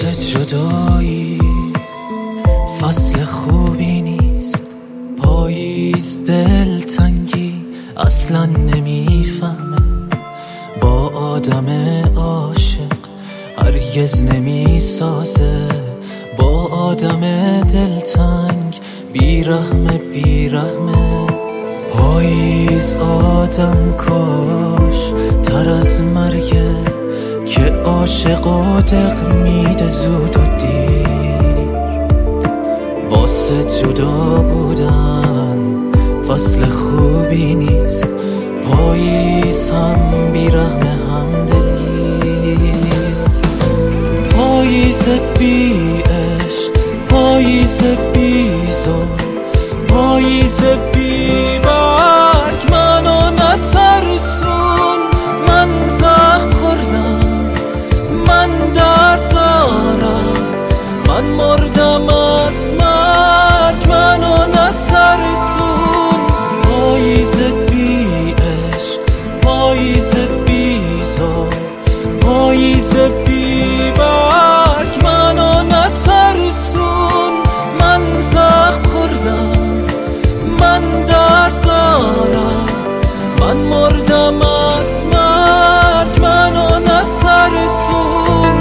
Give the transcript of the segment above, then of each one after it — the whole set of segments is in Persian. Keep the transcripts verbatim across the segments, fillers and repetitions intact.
واسه جدایی فصل خوبی نیست. پاییز دلتنگی اصلا نمیفهمه، با آدم عاشق هرگز نمیسازه. با آدم دلتنگ بیرحمه بیرحمه. پاییز آدم کاش تر از مرگه، که عاشق و دق میده زود و دیر. واسه جدا بودن فصل خوبی نیست. پاییز هم بیرحمه هم دلگیر. پاییز بی عشق، پاییز بی زور، پاییز بی برگ منو نترسون. من زخم خوردم، من درد دارم، من مردم از مرگ منو نترسون. پاییز بی عشق، پاییز بی زور، پاییز بی برگ منو نترسون. من زخم خوردم، من درد دارم، من مردم از مرگ منو نترسون.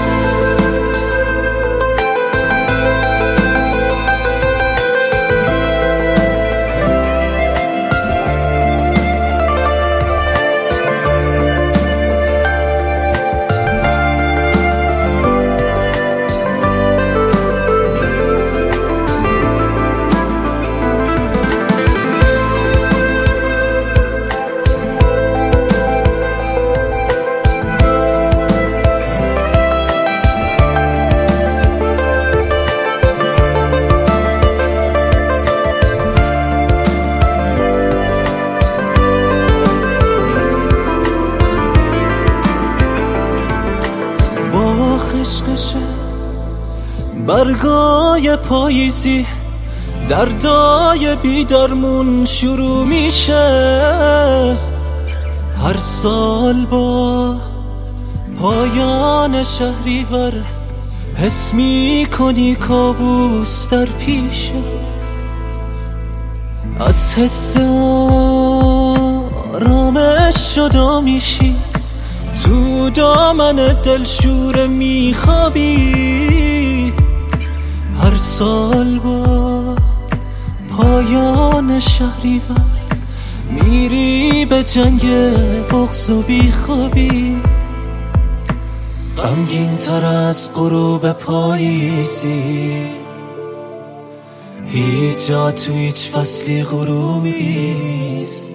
خشخشه برگای پاییزی، دردای بیدرمون شروع میشه. هر سال با پایان شهریور حس میکنی کابوس در پیشه. از حس آرامش جدا میشی، تو دامن دلشوره میخوابی. هر سال با پایان شهریور میری به جنگ بغض و بیخوابی. غمگین تر از غروب پاییزی، هیچ جا تو هیچ فصلی غروبی نیست.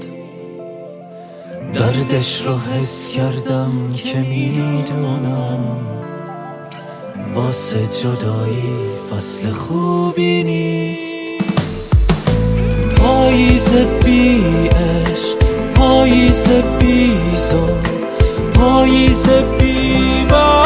دردش رو حس کردم که میدونم واسه جدایی فصل خوبی نیست. پاییز بی عشق، پاییز بی زور، پاییز بی بر